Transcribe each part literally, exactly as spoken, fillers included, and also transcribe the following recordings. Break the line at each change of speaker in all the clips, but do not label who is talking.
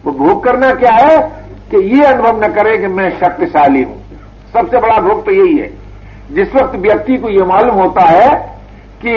वो भोग करना क्या है कि ये अनुभव न करे कि मैं शक्तिशाली हूं। सबसे बड़ा भोग तो यही है। जिस वक्त व्यक्ति को यह मालूम होता है कि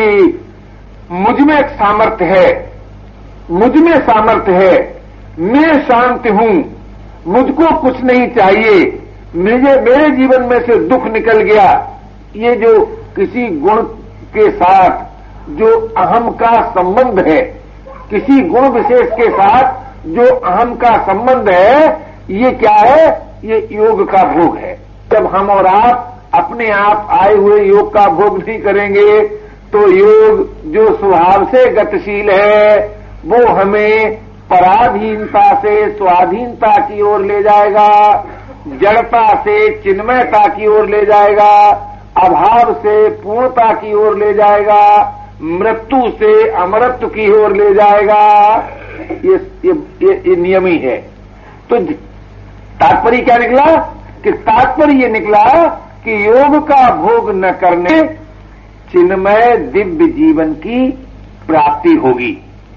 मुझ में एक सामर्थ्य है, मुझ में सामर्थ्य है, मैं शांत हूं, मुझको कुछ नहीं चाहिए, मुझे मेरे जीवन में से दुख निकल गया, ये जो किसी गुण के साथ जो अहम का संबंध है, किसी गुण विशेष के साथ जो अहम का संबंध है, ये क्या है? ये योग का भोग है। जब हम और आप अपने आप आए हुए योग का भोग नहीं करेंगे तो योग जो स्वभाव से गतिशील है वो हमें पराधीनता से स्वाधीनता की ओर ले जाएगा, जड़ता से चिन्मयता की ओर ले जाएगा, अभाव से पूर्णता की ओर ले जाएगा, मृत्यु से अमरत्व की ओर ले जाएगा। ये ये, ये, ये नियम ही है। तो तात्पर्य क्या निकला कि तात्पर्य ये निकला कि योग का भोग न करने चिन्मय दिव्य जीवन की प्राप्ति होगी।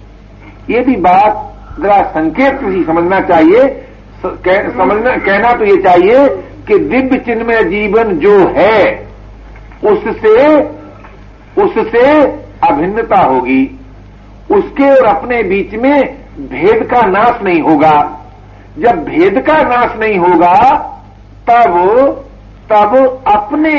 ये भी बात जरा संकेत ही समझना चाहिए। कह, समझना कहना तो ये चाहिए कि दिव्य चिन्मय जीवन जो है उससे उससे अभिन्नता होगी, उसके और अपने बीच में भेद का नाश नहीं होगा। जब भेद का नाश नहीं होगा तब तब अपने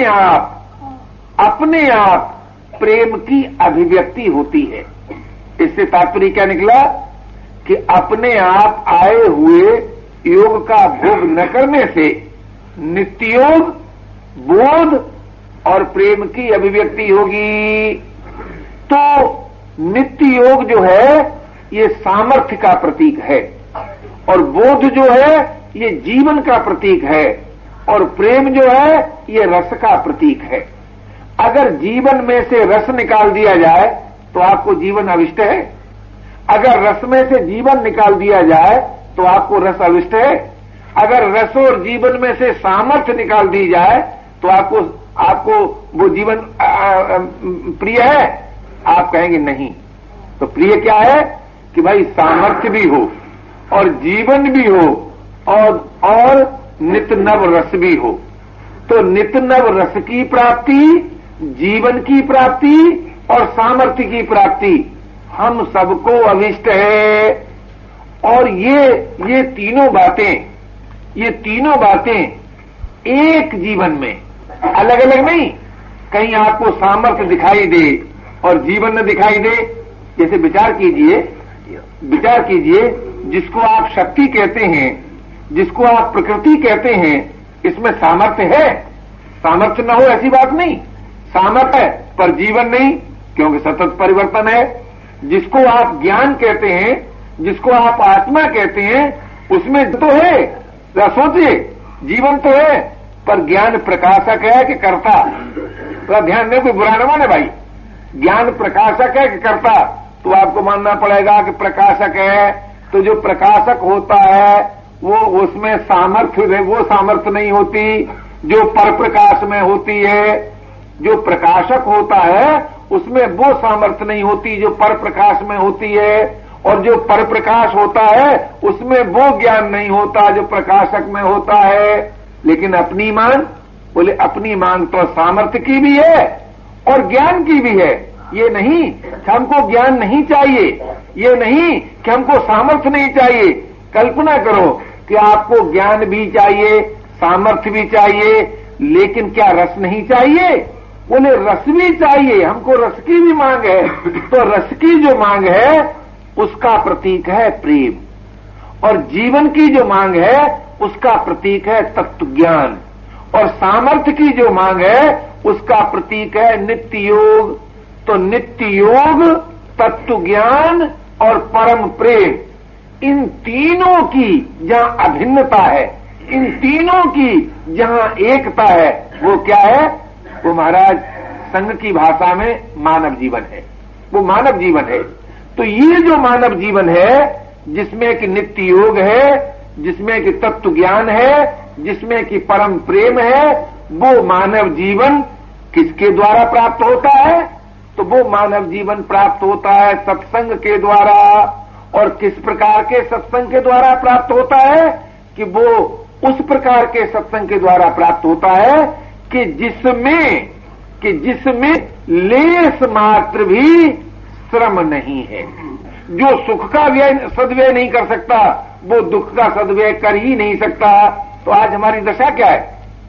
आप अपने आप प्रेम की अभिव्यक्ति होती है। इससे तात्पर्य क्या निकला कि अपने आप आए हुए योग का भोग न करने से नित्य योग, बोध और प्रेम की अभिव्यक्ति होगी। तो नित्य योग जो है ये सामर्थ्य का प्रतीक है और बोध जो है ये जीवन का प्रतीक है और प्रेम जो है ये रस का प्रतीक है। अगर जीवन में से रस निकाल दिया जाए तो आपको जीवन अविष्ट है, अगर रस में से जीवन निकाल दिया जाए तो आपको रस अविष्ट है, अगर रस और जीवन में से सामर्थ्य निकाल दी जाए तो आपको आपको वो जीवन प्रिय है। आप कहेंगे नहीं। तो प्रिय क्या है कि भाई सामर्थ्य भी हो और जीवन भी हो और और नित्य नव रस भी हो। तो नित्य नव रस की प्राप्ति, जीवन की प्राप्ति और सामर्थ्य की प्राप्ति हम सबको अभिष्ट है। और ये ये तीनों बातें ये तीनों बातें एक जीवन में, अलग अलग नहीं। कहीं आपको सामर्थ्य दिखाई दे और जीवन न दिखाई दे। जैसे विचार कीजिए विचार कीजिए जिसको आप शक्ति कहते हैं, जिसको आप प्रकृति कहते हैं, इसमें सामर्थ्य है। सामर्थ्य न हो ऐसी बात नहीं, सामर्थ्य है पर जीवन नहीं, क्योंकि सतत परिवर्तन है। जिसको आप ज्ञान कहते हैं, जिसको आप आत्मा कहते हैं, उसमें तो है, सोचिए, जीवन तो है पर ज्ञान प्रकाशक है कि कर्ता। तो ध्यान दें, कोई बुरा न माने भाई। ज्ञान प्रकाशक है कि कर्ता, तो आपको मानना पड़ेगा कि प्रकाशक है। तो जो प्रकाशक होता है वो उसमें सामर्थ्य, वो सामर्थ्य नहीं होती जो पर प्रकाश में होती है। जो प्रकाशक होता है उसमें वो सामर्थ्य नहीं होती जो पर प्रकाश में होती है। और जो पर प्रकाश होता है उसमें वो ज्ञान नहीं होता जो प्रकाशक में होता है। लेकिन अपनी मांग, बोले अपनी मांग तो सामर्थ्य की भी है और ज्ञान की भी है। ये नहीं कि हमको ज्ञान नहीं चाहिए, ये नहीं कि हमको सामर्थ्य नहीं चाहिए। कल्पना करो कि आपको ज्ञान भी चाहिए, सामर्थ्य भी चाहिए, लेकिन क्या रस नहीं चाहिए? बोले रस भी चाहिए, हमको रस की भी मांग है। तो रस की जो मांग है उसका प्रतीक है प्रेम, और जीवन की जो मांग है उसका प्रतीक है तत्व ज्ञान, और सामर्थ्य की जो मांग है उसका प्रतीक है नित्य योग। तो नित्य योग, तत्व ज्ञान और परम प्रेम, इन तीनों की जहां अभिन्नता है, इन तीनों की जहां एकता है, वो क्या है? वो महाराज संघ की भाषा में मानव जीवन है। वो मानव जीवन है। तो ये जो मानव जीवन है जिसमें कि नित्य योग है, जिसमें कि तत्व ज्ञान है, जिसमें कि परम प्रेम है, वो मानव जीवन किसके द्वारा प्राप्त होता है? तो वो मानव जीवन प्राप्त होता है सत्संग के द्वारा। और किस प्रकार के सत्संग के द्वारा प्राप्त होता है कि वो उस प्रकार के सत्संग के द्वारा प्राप्त होता है कि जिसमें कि जिसमें लेस मात्र भी श्रम नहीं है। जो सुख का व्यय सदव्यय नहीं कर सकता वो दुख का सदव्यय कर ही नहीं सकता। तो आज हमारी दशा क्या है?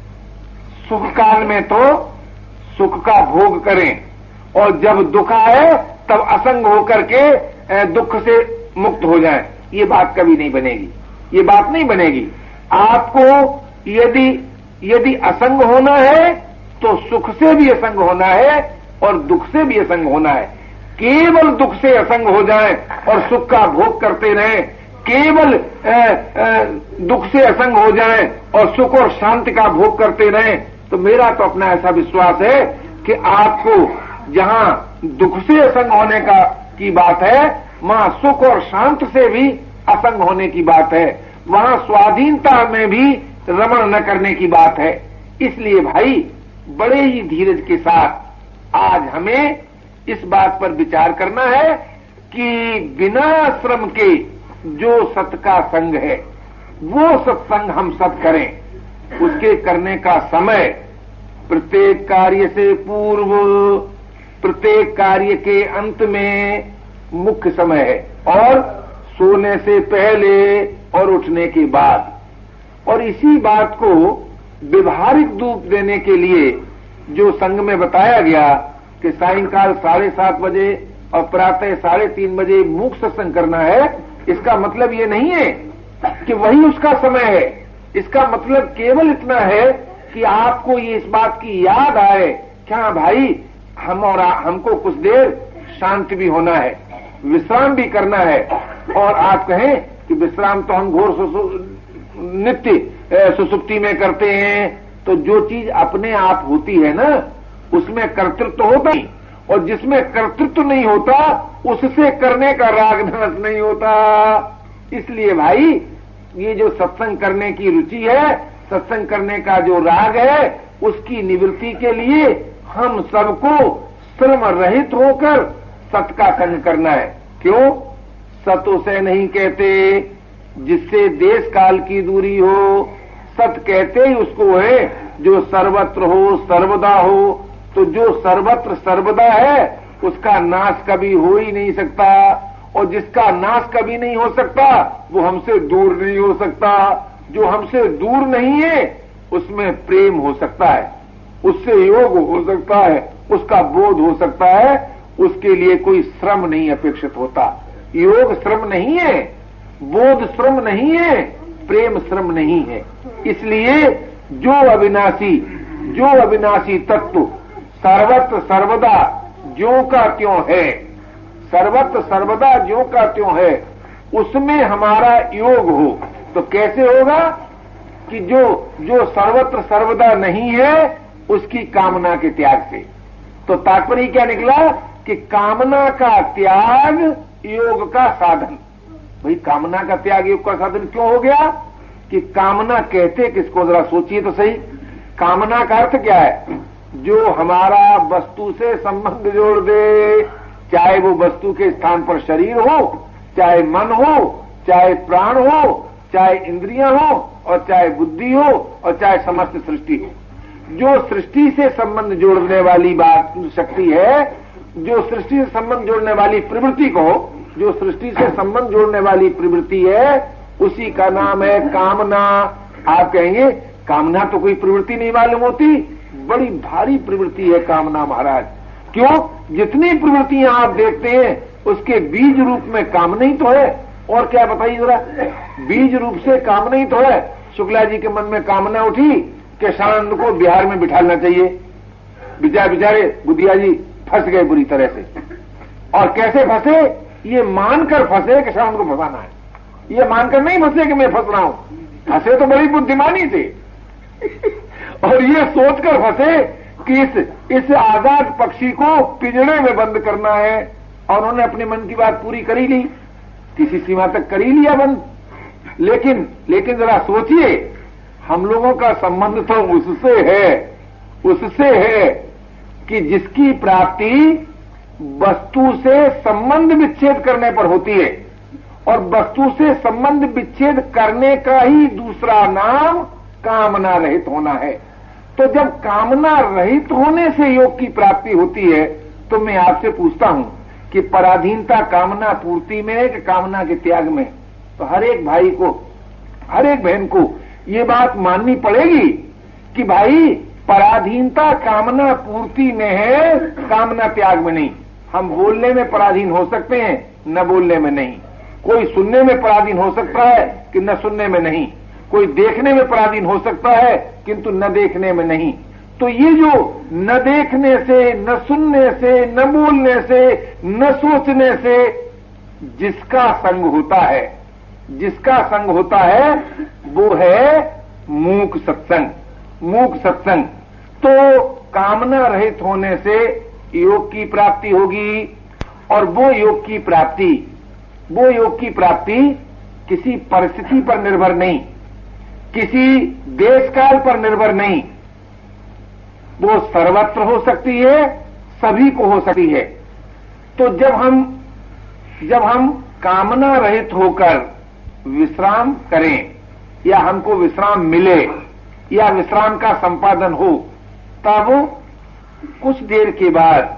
सुख काल में तो सुख का भोग करें और जब दुख आए तब असंग होकर के दुख से मुक्त हो जाएं। ये बात कभी नहीं बनेगी, ये बात नहीं बनेगी। आपको यदि यदि असंग होना है तो सुख से भी असंग होना है और दुख से भी असंग होना है। केवल दुख से असंग हो जाएं और सुख का भोग करते रहें, केवल ए, ए, दुख से असंग हो जाएं और सुख और शांति का भोग करते रहें, तो मेरा तो अपना ऐसा विश्वास है कि आपको जहां दुख से असंग होने का की बात है वहां सुख और शांत से भी असंग होने की बात है, वहां स्वाधीनता में भी रमण न करने की बात है। इसलिए भाई बड़े ही धीरज के साथ आज हमें इस बात पर विचार करना है कि बिना श्रम के जो सत का संग है वो सत्संग हम सत करें। उसके करने का समय प्रत्येक कार्य से पूर्व, प्रत्येक कार्य के अंत में मुख्य समय है और सोने से पहले और उठने के बाद। और इसी बात को व्यवहारिक रूप देने के लिए जो संघ में बताया गया कि सायंकाल साढ़े सात बजे और प्रातः साढ़े तीन बजे मूक सत्संग करना है, इसका मतलब ये नहीं है कि वही उसका समय है। इसका मतलब केवल इतना है कि आपको ये इस बात की याद आए कि हाँ भाई हम और हमको कुछ देर शांत भी होना है, विश्राम भी करना है। और आप कहें कि विश्राम तो हम घोर नित्य सुसुप्ति में करते हैं, तो जो चीज अपने आप होती है ना उसमें कर्तृत्व होता ही, और जिसमें कर्तृत्व नहीं होता उससे करने का राग नाश नहीं होता। इसलिए भाई ये जो सत्संग करने की रुचि है, सत्संग करने का जो राग है, उसकी निवृत्ति के लिए हम सबको श्रम रहित होकर सत का संग करना है। क्यों? सत उसे नहीं कहते जिससे देश काल की दूरी हो, सत कहते ही उसको है जो सर्वत्र हो सर्वदा हो। तो जो सर्वत्र सर्वदा है उसका नाश कभी हो ही नहीं सकता, और जिसका नाश कभी नहीं हो सकता वो हमसे दूर नहीं हो सकता। जो हमसे दूर नहीं है उसमें प्रेम हो सकता है, उससे योग हो सकता है, उसका बोध हो सकता है, उसके लिए कोई श्रम नहीं अपेक्षित होता। योग श्रम नहीं है, बोध श्रम नहीं है, प्रेम श्रम नहीं है। इसलिए जो अविनाशी जो अविनाशी तत्व सर्वत्र सर्वदा ज्यों का त्यों है, सर्वत्र सर्वदा ज्यों का त्यों है, उसमें हमारा योग हो। तो कैसे होगा कि जो जो सर्वत्र सर्वदा नहीं है उसकी कामना के त्याग से। तो तात्पर्य क्या निकला कि कामना का त्याग योग का साधन। भाई कामना का त्याग योग का साधन क्यों हो गया? कि कामना कहते किसको, जरा सोचिए तो सही। कामना का अर्थ क्या है? जो हमारा वस्तु से संबंध जोड़ दे, चाहे वो वस्तु के स्थान पर शरीर हो, चाहे मन हो, चाहे प्राण हो, चाहे इंद्रियां हो, और चाहे बुद्धि हो, और चाहे समस्त सृष्टि हो। जो सृष्टि से संबंध जोड़ने वाली बात शक्ति है, जो सृष्टि से संबंध जोड़ने वाली प्रवृत्ति को, जो सृष्टि से संबंध जोड़ने वाली प्रवृत्ति है, उसी का नाम है कामना। आप कहेंगे कामना तो कोई प्रवृत्ति नहीं मालूम होती। बड़ी भारी प्रवृत्ति है कामना महाराज। क्यों? जितनी प्रवृत्तियां आप देखते हैं उसके बीज रूप में कामना ही तो है। और क्या बताइए जरा, बीज रूप से कामना ही तो है। शुक्ला जी के मन में कामना उठी कि शांत को बिहार में बिठाना चाहिए। बेचारे बेचारे बुधिया जी फंस गए बुरी तरह से। और कैसे फंसे? ये मानकर फंसे कि शांत को फंसाना है। ये मानकर नहीं फंसे कि मैं फंस रहा हूं, फंसे तो बड़ी बुद्धिमानी थे। और ये सोचकर फंसे कि इस इस आजाद पक्षी को पिंजड़े में बंद करना है। और उन्होंने अपने मन की बात पूरी कर ही ली, किसी सीमा तक कर ही लिया बंद। लेकिन लेकिन जरा सोचिए, हम लोगों का संबंध तो उससे है उससे है कि जिसकी प्राप्ति वस्तु से संबंध विच्छेद करने पर होती है, और वस्तु से संबंध विच्छेद करने का ही दूसरा नाम कामना रहित होना है। तो जब कामना रहित होने से योग की प्राप्ति होती है, तो मैं आपसे पूछता हूं कि पराधीनता कामना पूर्ति में है कि कामना के त्याग में? तो हर एक भाई को, हर एक बहन को ये बात माननी पड़ेगी कि भाई पराधीनता कामना पूर्ति में है, कामना त्याग में नहीं। हम बोलने में पराधीन हो सकते हैं, न बोलने में नहीं। कोई सुनने में पराधीन हो सकता है कि न सुनने में नहीं। कोई देखने में पराधीन हो सकता है किंतु न देखने में नहीं। तो ये जो न देखने से, न सुनने से, न बोलने से, न सोचने से जिसका संग होता है, जिसका संग होता है वो है मूक सत्संग, मूक सत्संग। तो कामना रहित होने से योग की प्राप्ति होगी, और वो योग की प्राप्ति, वो योग की प्राप्ति किसी परिस्थिति पर निर्भर नहीं, किसी देश काल पर निर्भर नहीं, वो सर्वत्र हो सकती है, सभी को हो सकती है। तो जब हम जब हम कामना रहित होकर विश्राम करें, या हमको विश्राम मिले, या विश्राम का संपादन हो, तब कुछ देर के बाद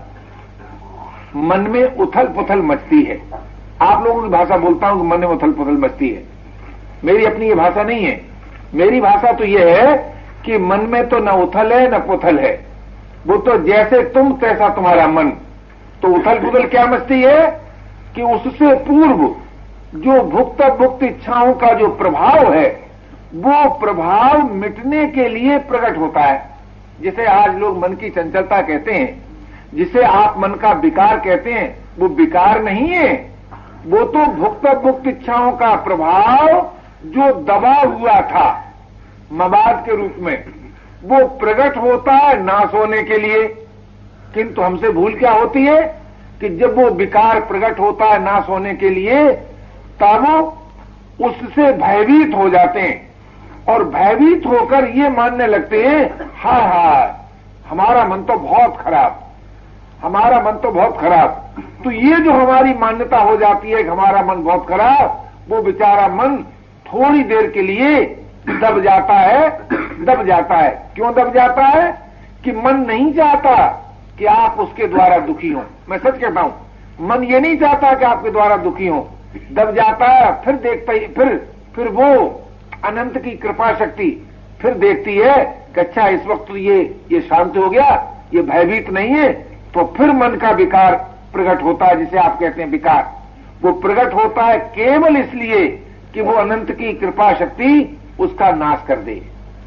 मन में उथल पुथल मचती है। आप लोगों की भाषा बोलता हूं कि मन में उथल पुथल मचती है, मेरी अपनी ये भाषा नहीं है। मेरी भाषा तो यह है कि मन में तो न उथल है न पुथल है, वो तो जैसे तुम तैसा तुम्हारा मन। तो उथल पुथल क्या मचती है कि उससे पूर्व जो भुक्त भुक्त इच्छाओं का जो प्रभाव है, वो प्रभाव मिटने के लिए प्रकट होता है। जिसे आज लोग मन की चंचलता कहते हैं, जिसे आप मन का विकार कहते हैं, वो विकार नहीं है, वो तो भुक्त भुक्त इच्छाओं का प्रभाव जो दबा हुआ था मवाद के रूप में, वो प्रकट होता है नाश होने के लिए। किंतु हमसे भूल क्या होती है कि जब वो विकार प्रकट होता है नाश होने के लिए, तब वो उससे भयभीत हो जाते हैं, और भयभीत होकर ये मानने लगते हैं, हाय हाय हमारा मन तो बहुत खराब, हमारा मन तो बहुत खराब। तो ये जो हमारी मान्यता हो जाती है कि हमारा मन बहुत खराब, वो बेचारा मन थोड़ी देर के लिए दब जाता है, दब जाता है। क्यों दब जाता है? कि मन नहीं चाहता कि आप उसके द्वारा दुखी हो। मैं सच कहता हूं, मन ये नहीं चाहता कि आपके द्वारा दुखी हो, दब जाता है। फिर देखता ही फिर फिर वो अनंत की कृपा शक्ति फिर देखती है कि अच्छा इस वक्त तो ये ये शांत हो गया, ये भयभीत नहीं है। तो फिर मन का विकार प्रकट होता है, जिसे आप कहते हैं विकार। वो प्रकट होता है केवल इसलिए कि वो अनंत की कृपा शक्ति उसका नाश कर दे,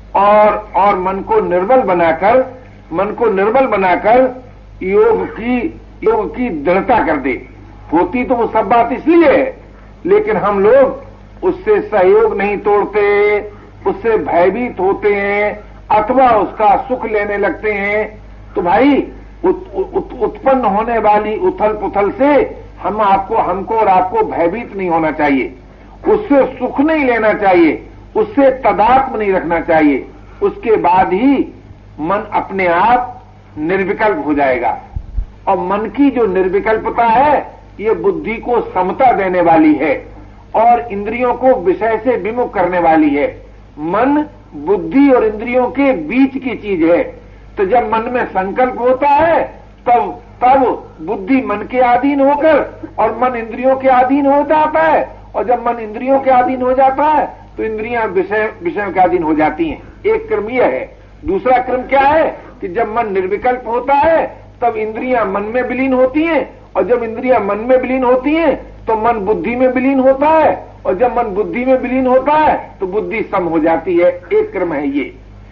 और और मन को निर्बल बनाकर मन को निर्बल बनाकर योग की योग की दृढ़ता कर दे। होती तो वो सब बात इसलिए है, लेकिन हम लोग उससे सहयोग नहीं तोड़ते, उससे भयभीत होते हैं, अथवा उसका सुख लेने लगते हैं। तो भाई उत, उत, उत्पन्न होने वाली उथल पुथल से हम आपको हमको और आपको भयभीत नहीं होना चाहिए, उससे सुख नहीं लेना चाहिए, उससे तदात्म नहीं रखना चाहिए। उसके बाद ही मन अपने आप निर्विकल्प हो जाएगा। और मन की जो निर्विकल्पता है, ये बुद्धि को समता देने वाली है और इंद्रियों को विषय से विमुख करने वाली है। मन बुद्धि और इंद्रियों के बीच की चीज है। तो जब मन में संकल्प होता है, तब तब बुद्धि मन के अधीन होकर और मन इंद्रियों के अधीन हो जाता है, और जब मन इंद्रियों के अधीन हो जाता है तो इंद्रियां विषय विषयों के अधीन हो जाती हैं। एक क्रम यह है। दूसरा क्रम क्या है कि जब मन निर्विकल्प होता है, तब इंद्रियां मन में विलीन होती हैं, और जब इंद्रियां मन में विलीन होती हैं तो मन बुद्धि में विलीन होता है, और जब मन बुद्धि में विलीन होता है तो बुद्धि सम हो जाती है। एक क्रम है ये।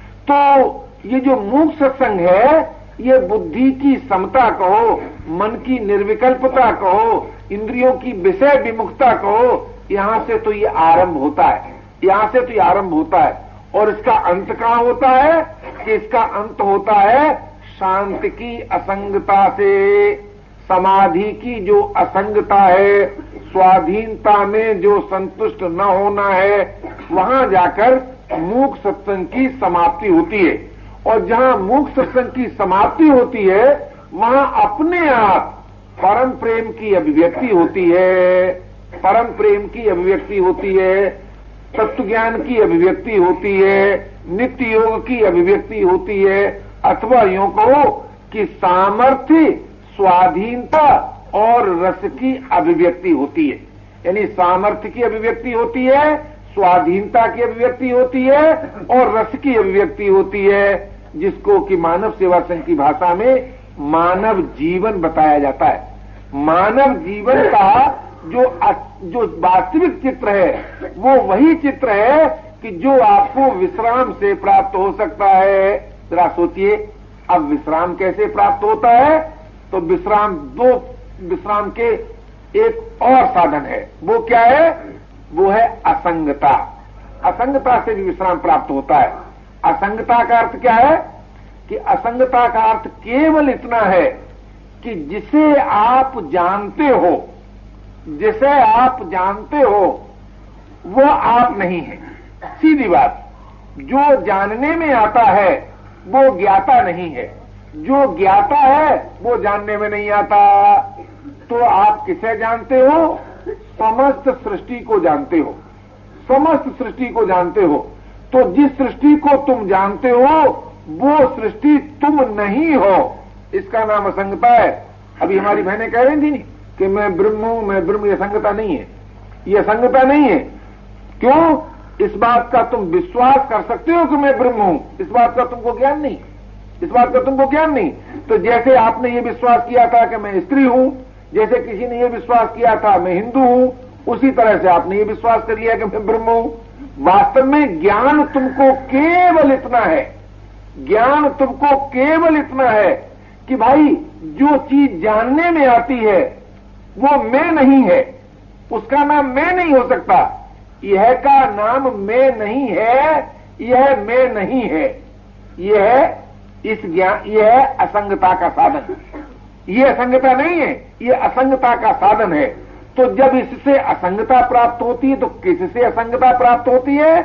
तो ये जो मूक सत्संग है, ये बुद्धि की समता कहो, मन की निर्विकल्पता कहो, इंद्रियों की विषय विमुखता कहो, यहां से तो ये आरंभ होता है, यहां से तो ये आरंभ होता है। और इसका अंत कहां होता है कि इसका अंत होता है शांति की असंगता से। समाधि की जो असंगता है, स्वाधीनता में जो संतुष्ट न होना है, वहां जाकर मूक सत्संग की समाप्ति होती है। और जहां मूक सत्संग की समाप्ति होती है, वहां अपने आप परम प्रेम की अभिव्यक्ति होती है। परम प्रेम की अभिव्यक्ति होती है, तत्व ज्ञान की अभिव्यक्ति होती है, नित्य योग की अभिव्यक्ति होती है, अथवा यूं कहो कि सामर्थ्य, स्वाधीनता और रस की अभिव्यक्ति होती है। यानी सामर्थ्य की अभिव्यक्ति होती है, स्वाधीनता की अभिव्यक्ति होती है और रस की अभिव्यक्ति होती है, जिसको कि मानव सेवा संघ की भाषा में मानव जीवन बताया जाता है। मानव जीवन का जो जो वास्तविक चित्र है वो वही चित्र है कि जो आपको विश्राम से प्राप्त हो सकता है। जरा सोचिए, अब विश्राम कैसे प्राप्त होता है? तो विश्राम, दो विश्राम के एक और साधन है। वो क्या है? वो है असंगता। असंगता से भी विश्राम प्राप्त होता है। असंगता का अर्थ क्या है? कि असंगता का अर्थ केवल इतना है कि जिसे आप जानते हो, जिसे आप जानते हो वो आप नहीं है। सीधी बात, जो जानने में आता है वो ज्ञाता नहीं है, जो ज्ञाता है वो जानने में नहीं आता। तो आप किसे जानते हो? समस्त सृष्टि को जानते हो, समस्त सृष्टि को जानते हो। तो जिस सृष्टि को तुम जानते हो वो सृष्टि तुम नहीं हो, इसका नाम असंगता है। अभी हमारी बहनें कह रही थी नहीं कि मैं ब्रह्म हूं, मैं ब्रह्म, ये संगता नहीं है, ये संगता नहीं है। क्यों? इस बात का तुम विश्वास कर सकते हो कि मैं ब्रह्म हूं, इस बात का तुमको ज्ञान नहीं, इस बात का तुमको ज्ञान नहीं। तो जैसे आपने ये विश्वास किया था कि मैं स्त्री हूं, जैसे किसी ने ये विश्वास किया था मैं हिंदू हूं, उसी तरह से आपने ये विश्वास कर लिया कि मैं ब्रह्म हूं। वास्तव में ज्ञान तुमको केवल इतना है, ज्ञान तुमको केवल इतना है कि भाई जो चीज जानने में आती है वो मैं नहीं है, उसका नाम मैं नहीं हो सकता। यह का नाम मैं नहीं है, यह मैं नहीं है। यह इस ज्ञान, यह असंगता का साधन, यह असंगता नहीं है, यह असंगता का साधन है। तो जब इससे असंगता प्राप्त होती है तो किससे असंगता प्राप्त होती है?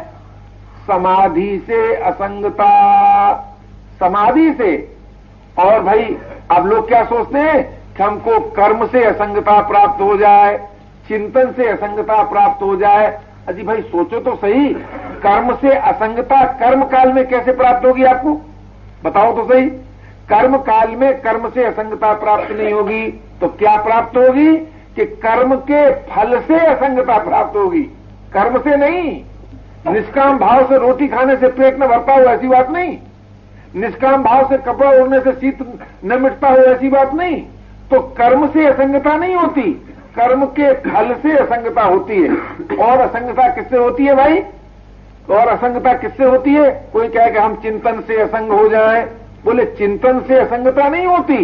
समाधि से असंगता, समाधि से। और भाई अब लोग क्या सोचते हैं कि हमको कर्म से असंगता प्राप्त हो जाए, चिंतन से असंगता प्राप्त हो जाए। अजी भाई सोचो तो सही, कर्म से असंगता कर्म काल में कैसे प्राप्त होगी आपको? बताओ तो सही। कर्म काल में कर्म से असंगता प्राप्त नहीं होगी तो क्या प्राप्त होगी? कि कर्म के फल से असंगता प्राप्त होगी, कर्म से नहीं। निष्काम भाव से रोटी खाने से पेट न भरता हो ऐसी बात नहीं, निष्काम भाव से कपड़ा ओढ़ने से शीत न मिटता हो ऐसी बात नहीं। तो कर्म से असंगता नहीं होती, कर्म के फल से असंगता होती है। और असंगता किससे होती है भाई? और असंगता किससे होती है? कोई कहे कि हम चिंतन से असंग हो जाएं, बोले चिंतन से असंगता नहीं होती।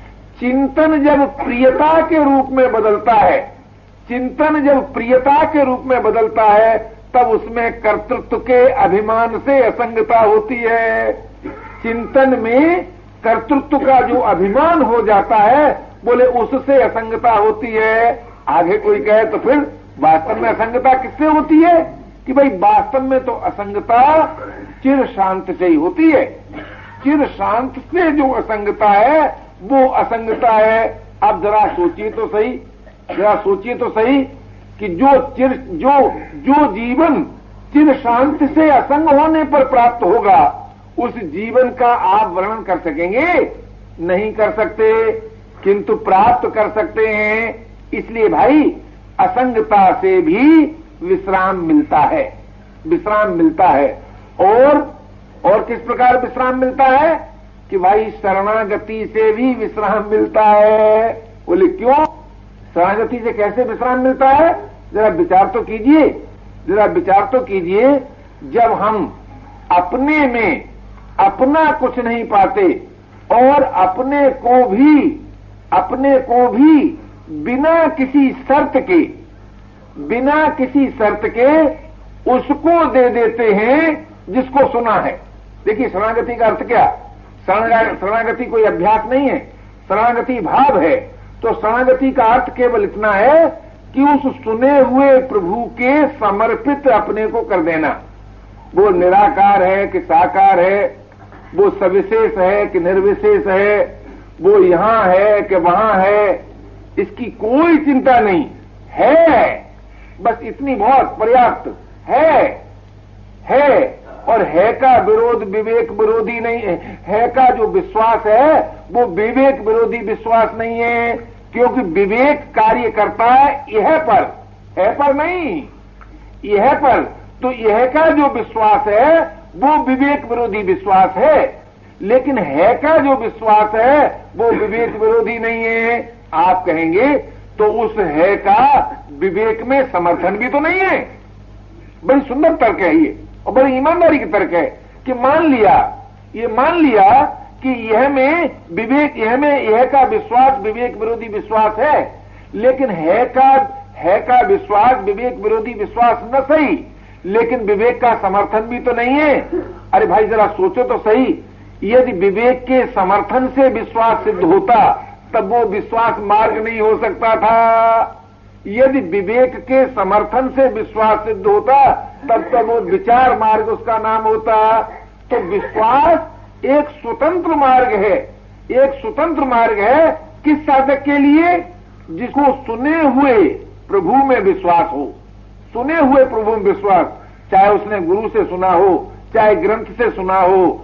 चिंतन जब प्रियता के रूप में बदलता है, चिंतन जब प्रियता के रूप में बदलता है तब उसमें कर्तृत्व के अभिमान से असंगता होती है। चिंतन में कर्तृत्व का जो अभिमान हो जाता है बोले उससे असंगता होती है। आगे कोई कहे तो फिर वास्तव में असंगता किससे होती है? कि भाई वास्तव में तो असंगता चिर शांत से ही होती है। चिर शांत से जो असंगता है वो असंगता है। अब जरा सोचिए तो सही, जरा सोचिए तो सही कि जो चिर जो जो जीवन चिर शांत से असंग होने पर प्राप्त होगा उस जीवन का आप वर्णन कर सकेंगे? नहीं कर सकते, किंतु प्राप्त कर सकते हैं। इसलिए भाई असंगता से भी विश्राम मिलता है, विश्राम मिलता है। और और किस प्रकार विश्राम मिलता है? कि भाई शरणागति से भी विश्राम मिलता है। बोले क्यों? शरणागति से कैसे विश्राम मिलता है? जरा विचार तो कीजिए, जरा विचार तो कीजिए। जब हम अपने में अपना कुछ नहीं पाते और अपने को भी अपने को भी बिना किसी शर्त के बिना किसी शर्त के उसको दे देते हैं जिसको सुना है। देखिए शरणागति का अर्थ क्या? शरणागति कोई अभ्यास नहीं है, शरणागति भाव है। तो शरणागति का अर्थ केवल इतना है कि उस सुने हुए प्रभु के समर्पित अपने को कर देना। वो निराकार है कि साकार है, वो सविशेष है कि निर्विशेष है, वो यहां है कि वहां है, इसकी कोई चिंता नहीं है। बस इतनी बहुत पर्याप्त है है और है का विरोध विवेक विरोधी नहीं है। है का जो विश्वास है वो विवेक विरोधी विश्वास नहीं है, क्योंकि विवेक कार्य करता है यह पर, है पर नहीं, यह पर। तो यह का जो विश्वास है वो विवेक विरोधी विश्वास है, लेकिन है का जो विश्वास है वो विवेक विरोधी नहीं है। आप कहेंगे तो उस है का विवेक में समर्थन भी तो नहीं है। बड़ी सुंदर तर्क है ये और बड़ी ईमानदारी की तर्क है कि मान लिया, ये मान लिया कि यह में विवेक, यह में यह का विश्वास विवेक विरोधी विश्वास है, लेकिन है का है का विश्वास विवेक विरोधी विश्वास न सही, लेकिन विवेक का समर्थन भी तो नहीं है। अरे भाई जरा सोचो तो सही, यदि विवेक के समर्थन से विश्वास सिद्ध होता तब वो विश्वास मार्ग नहीं हो सकता था। यदि विवेक के समर्थन से विश्वास सिद्ध होता तब तक वो विचार मार्ग उसका नाम होता। तो विश्वास एक स्वतंत्र मार्ग है, एक स्वतंत्र मार्ग है किस साधक के लिए? जिसको सुने हुए प्रभु में विश्वास हो, सुने हुए प्रभु में विश्वास, चाहे उसने गुरु से सुना हो, चाहे ग्रंथ से सुना हो,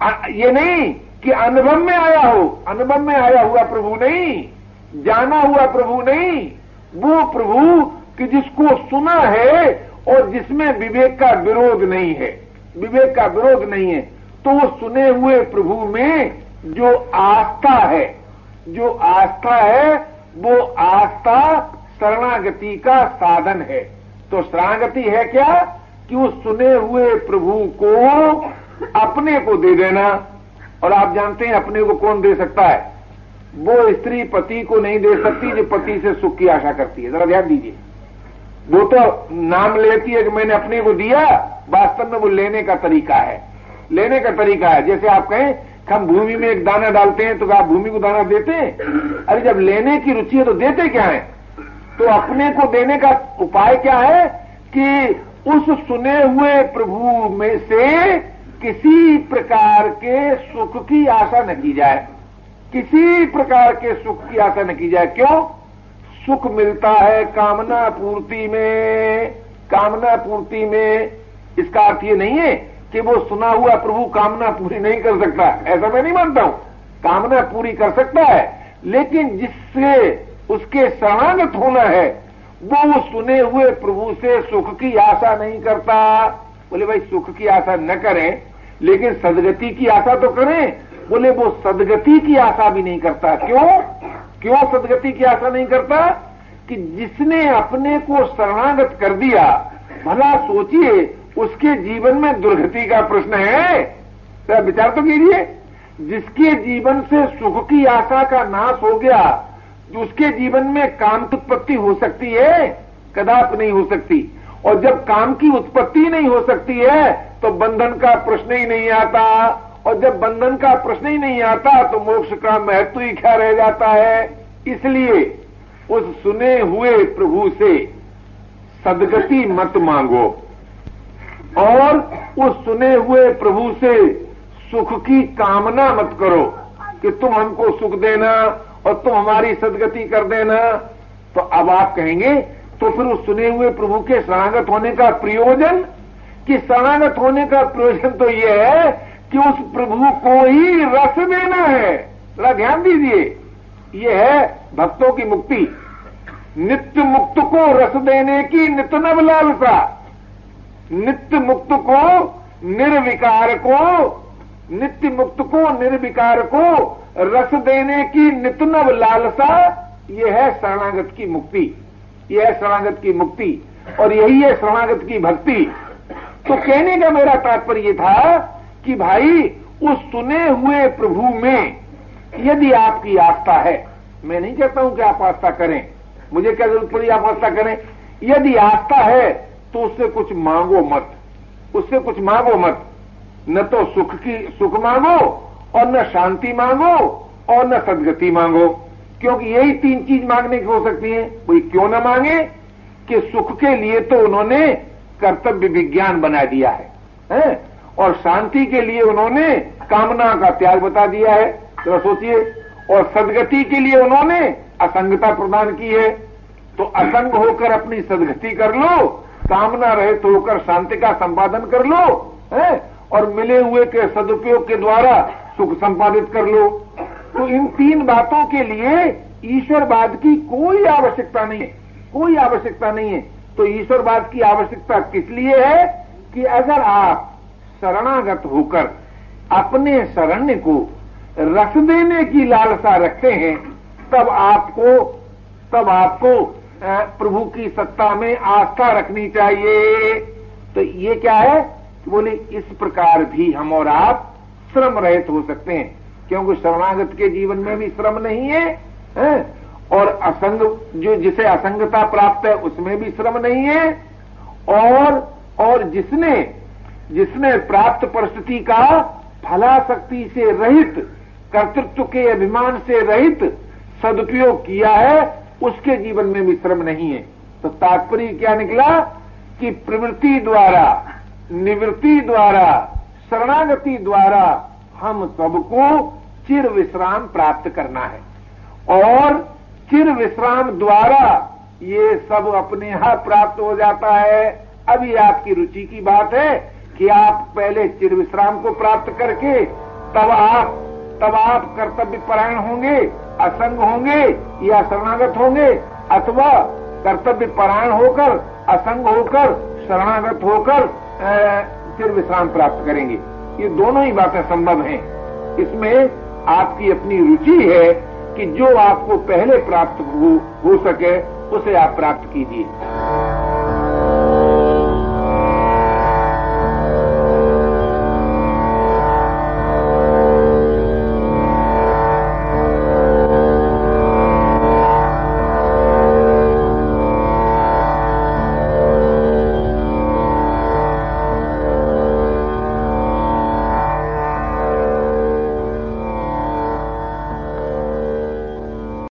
ये नहीं कि अनुभव में आया हो, अनुभव में आया हुआ प्रभु नहीं, जाना हुआ प्रभु नहीं, वो प्रभु कि जिसको सुना है और जिसमें विवेक का विरोध नहीं है, विवेक का विरोध नहीं है। तो वो सुने हुए प्रभु में जो आस्था है, जो आस्था है वो आस्था शरणागति का साधन है। तो शरणागति है क्या? कि वो सुने हुए प्रभु को अपने को दे देना। और आप जानते हैं अपने को कौन दे सकता है? वो स्त्री पति को नहीं दे सकती जो पति से सुख की आशा करती है। जरा ध्यान दीजिए, वो तो नाम लेती है कि मैंने अपने को दिया, वास्तव में वो लेने का तरीका है, लेने का तरीका है। जैसे आप कहें हम भूमि में एक दाना डालते हैं तो आप भूमि को दाना देते हैं? अरे जब लेने की रुचि है तो देते क्या है? तो अपने को देने का उपाय क्या है कि उस सुने हुए प्रभु में से किसी प्रकार के सुख की आशा न की जाए, किसी प्रकार के सुख की आशा न की जाए। क्यों? सुख मिलता है कामना पूर्ति में, कामना पूर्ति में। इसका अर्थ ये नहीं है कि वो सुना हुआ प्रभु कामना पूरी नहीं कर सकता, ऐसा मैं नहीं मानता हूं। कामना पूरी कर सकता है, लेकिन जिससे उसके शरणागत होना है वो सुने हुए प्रभु से सुख की आशा नहीं करता। बोले भाई सुख की आशा न करें, लेकिन सदगति की आशा तो करें। बोले वो सदगति की आशा भी नहीं करता। क्यों? क्यों सदगति की आशा नहीं करता? कि जिसने अपने को शरणागत कर दिया, भला सोचिए उसके जीवन में दुर्गति का प्रश्न है। तो विचार तो कीजिए, जिसके जीवन से सुख की आशा का नाश हो गया, उसके जीवन में काम की उत्पत्ति हो सकती है? कदापि नहीं हो सकती। और जब काम की उत्पत्ति नहीं हो सकती है तो बंधन का प्रश्न ही नहीं आता, और जब बंधन का प्रश्न ही नहीं आता तो मोक्ष का महत्व ही क्या रह जाता है। इसलिए उस सुने हुए प्रभु से सदगति मत मांगो और उस सुने हुए प्रभु से सुख की कामना मत करो कि तुम हमको सुख देना और तुम हमारी सदगति कर देना। तो अब आप कहेंगे तो फिर उस सुने हुए प्रभु के शरणागत होने का प्रयोजन, कि शरणागत होने का प्रयोजन तो यह है कि उस प्रभु को ही रस देना है। जरा ध्यान दीजिए, यह है भक्तों की मुक्ति। नित्य मुक्त को रस देने की नित्य नव लालसा, नित्य मुक्त को निर्विकार को, नित्य मुक्त को निर्विकार को रस देने की नित्य नव लालसा, यह है शरणागत की मुक्ति, यह है शरणागत की मुक्ति और यही है शरणागत की भक्ति। तो कहने का मेरा तात्पर्य था कि भाई उस सुने हुए प्रभु में यदि आपकी आस्था है, मैं नहीं कहता हूं कि आप आस्था करें, मुझे क्या जरूरत पड़ी आप आस्था करें। यदि आस्था है तो उससे कुछ मांगो मत, उससे कुछ मांगो मत। न तो सुख की सुख मांगो और न शांति मांगो और न सदगति मांगो, क्योंकि यही तीन चीज मांगने की हो सकती है। कोई क्यों न मांगे कि सुख के लिए तो उन्होंने कर्तव्य विज्ञान बना दिया है, है? और शांति के लिए उन्होंने कामना का त्याग बता दिया है। तो सोचिए, और सदगति के लिए उन्होंने असंगता प्रदान की है। तो असंग होकर अपनी सदगति कर लो, कामना रहित होकर शांति का संपादन कर लो, है? और मिले हुए के सदुपयोग के द्वारा सुख संपादित कर लो। तो इन तीन बातों के लिए ईश्वरवाद की कोई आवश्यकता नहीं है, कोई आवश्यकता नहीं है। तो ईश्वरवाद की आवश्यकता किस लिए है कि अगर आप शरणागत होकर अपने शरण्य को रस देने की लालसा रखते हैं, तब आपको तब आपको प्रभु की सत्ता में आस्था रखनी चाहिए। तो ये क्या है, बोले इस प्रकार भी हम और आप श्रम रहित हो सकते हैं, क्योंकि शरणागत के जीवन में भी श्रम नहीं है, है? और असंग जो जिसे असंगता प्राप्त है उसमें भी श्रम नहीं है, और और जिसने जिसने प्राप्त परिस्थिति का फलाशक्ति से रहित, कर्तृत्व के अभिमान से रहित सदुपयोग किया है, उसके जीवन में भी श्रम नहीं है। तो तात्पर्य क्या निकला कि प्रवृत्ति द्वारा, निवृत्ति द्वारा, शरणागति द्वारा हम सबको चिर विश्राम प्राप्त करना है, और चिर विश्राम द्वारा ये सब अपने यहां प्राप्त हो जाता है। अभी आपकी रुचि की बात है कि आप पहले चिर विश्राम को प्राप्त करके तब आप तब आप कर्तव्य परायण होंगे, असंग होंगे या शरणागत होंगे, अथवा कर्तव्य परायण होकर, असंग होकर, शरणागत होकर चिर विश्राम प्राप्त करेंगे। ये दोनों ही बातें संभव हैं। इसमें आपकी अपनी रुचि है कि जो आपको पहले प्राप्त हो, हो सके उसे आप प्राप्त कीजिए।